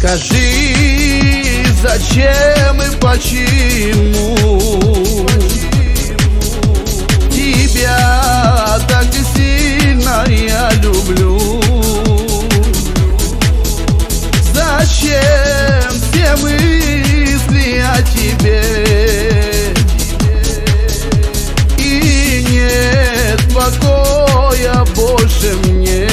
Скажи, зачем и почему тебя так сильно я люблю? Зачем все мысли о тебе? И нет покоя больше мне.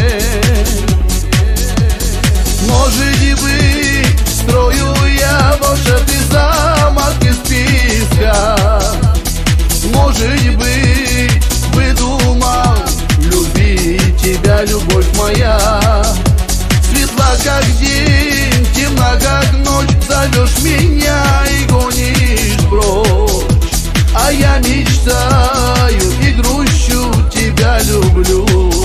Может быть, строю я волшебный замок из песка. Может быть, выдумал любить тебя, любовь моя. Светла как день, темна как ночь, зовешь меня и гонишь прочь. А я мечтаю и грущу, тебя люблю.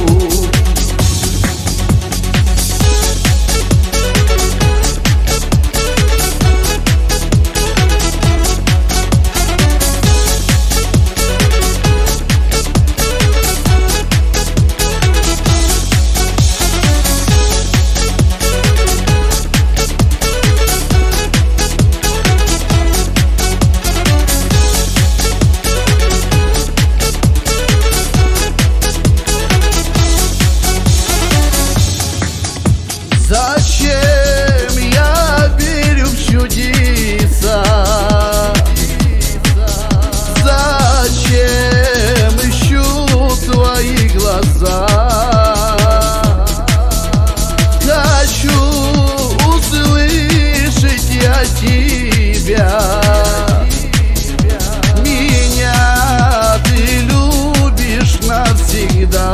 Зачем я верю в чудеса? Зачем ищу твои глаза? Хочу услышать я тебя. Меня ты любишь навсегда.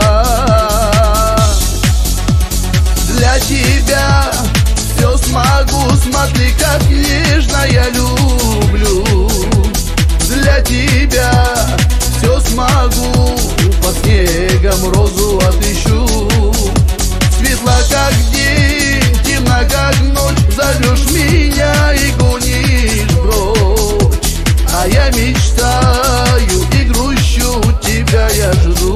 Для тебя все смогу, смотри, как нежно я люблю. Для тебя все смогу, по снегам розу отыщу. Светла как день, темна как ночь, зовешь меня и гонишь прочь. А я мечтаю и грущу, тебя я жду.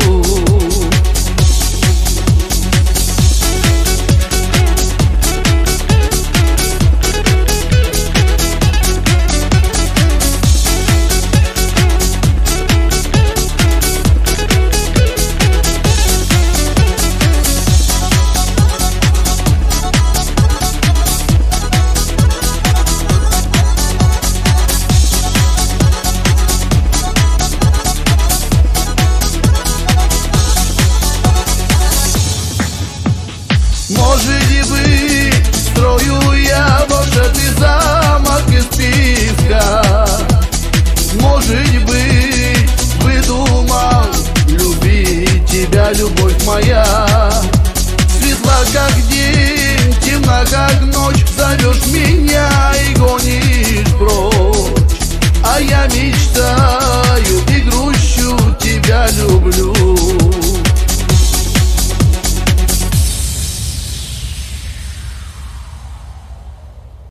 Может быть, строю я волшебный замок из песка. Может быть, выдумал любить тебя, любовь моя. Светла как день, темна как ночь, зовешь меня и гонишь прочь. А я мечтаю